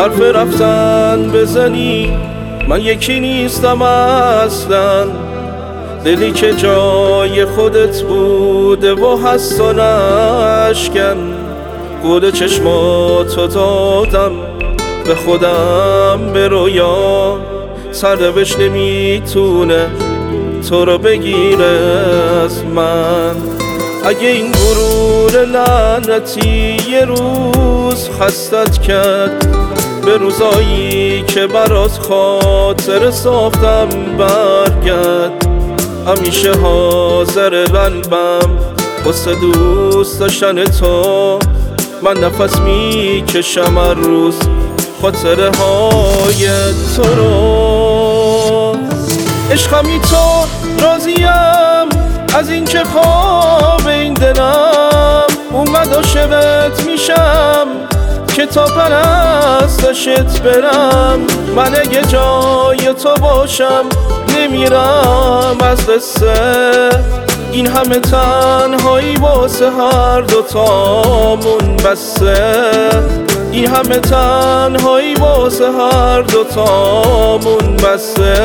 حرف رفتن بزنی، من یکی نیستم اصلا. دلی که جای خودت بوده و هست و نشکن. گل چشماتو دادم به خودم به رویا، سرنوشت نمیتونه تو رو بگیره از من. اگه این غرور لعنتی یه روز خستت کرد، به روزایی که برات خاطر ساختم برگرد. همیشه حاضر قلبم واسه دوست داشتن تو، من نفس میکشم هر روز خاطره های تو رو. عشقمی تو راضیم از این که خواب این دلم اومد عاشقت میشم که تا پرستشت برم. من اگه جای تو باشم نمیرم از قصه، این همه تنهایی واسه هر دوتامون بسه. این همه تنهایی واسه هر دوتامون بسه.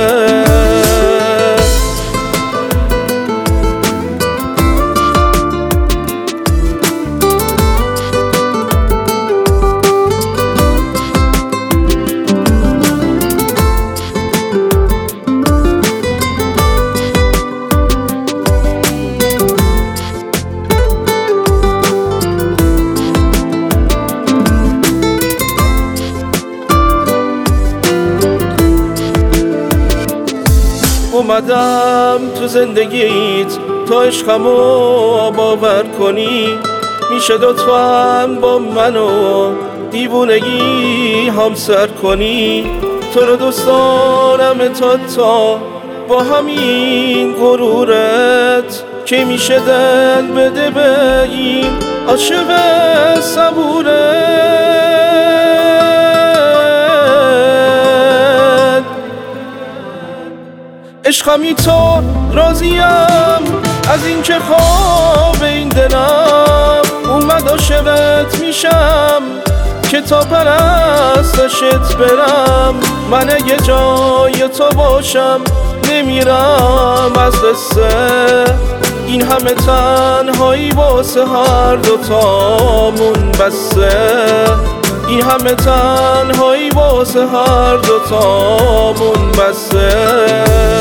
اومدم تو زندگیت تا عشقمو باور کنی، میشه لطفاً با منو دیوونگی همسر کنی. تو رو دوست دارم تا با همین غرورت که میشه دل بده به این عاشق صبورت. عشقمی تو راضیم از این که خواب این دلم اومد عاشقت میشم که تا پرستشت برم. من اگه جای تو باشم نمیرم از قصه، این همه تنهایی واسه هر دوتامون بسه. این همه تنهایی واسه هر دوتامون بسه.